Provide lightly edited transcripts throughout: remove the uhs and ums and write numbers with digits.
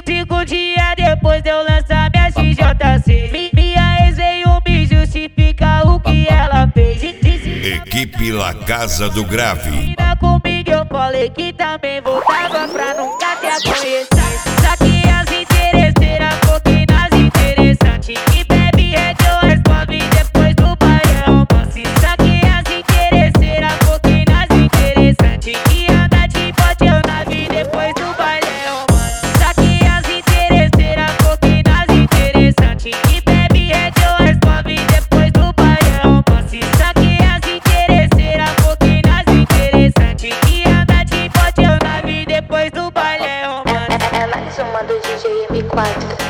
5 dias depois de eu lançar minha XJC, minha ex veio me justificar o que ela fez. Equipe La Casa do Grave. Comigo eu falei que também voltava pra nunca ter a conhecer. Só que as interesseiras foquei nas interessantes, que bebe região responde depois do baile romance. Só que as interesseiras foquei nas interessantes, que anda de bote ou nave depois do baile romance. Só que as interesseiras foquei nas interessantes, que bebe região responde depois do baile romance. Só que as interesseiras foquei nas interessantes, que anda de bote ou nave depois do baile romance. É mais uma do DJ M4.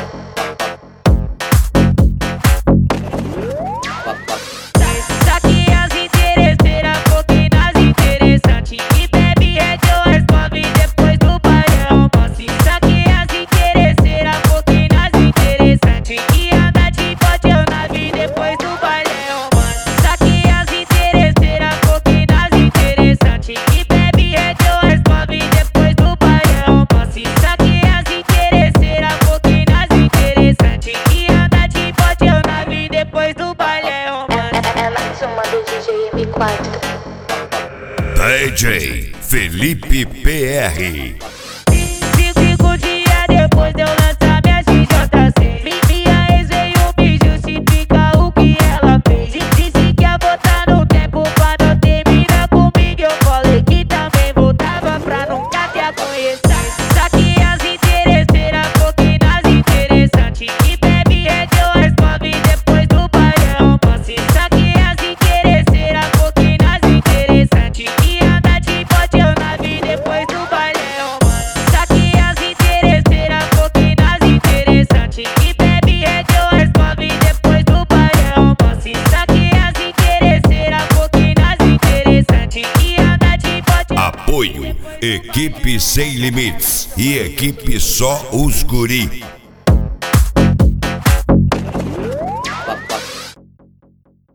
Só que as interesseiras foquei nas interessantes, que bebe região responde depois do baile romance. Só que as interesseiras foquei nas interessantes, que anda de bote ou nave depois do baile romance. Só que as interesseiras foquei nas interessantes, que bebe região responde depois do baile romance. Só que as interesseiras foquei nas interessantes, que anda de bote ou nave depois do baile romance. É mais uma do DJ M4. DJ Felipe PR. 5 dias depois de eu lançar minha XJC, minha ex veio me justificar o que ela fez. Disse que ia voltar no tempo pra não terminar comigo. Eu falei que também voltava pra nunca ter a conhecer. Só que as interesseiras foquei nas interessantes, que bebe região responde depois do baile romance. Só que as interesseiras foquei nas interessantes, que anda de bote ou nave depois do baile romance. Só que as interesseiras foquei nas interessantes, que bebe região responde depois do baile romance. Só que as interesseiras foquei nas interessantes, que anda de bote. Apoio Equipe Sem Limites e Equipe Só os Guri.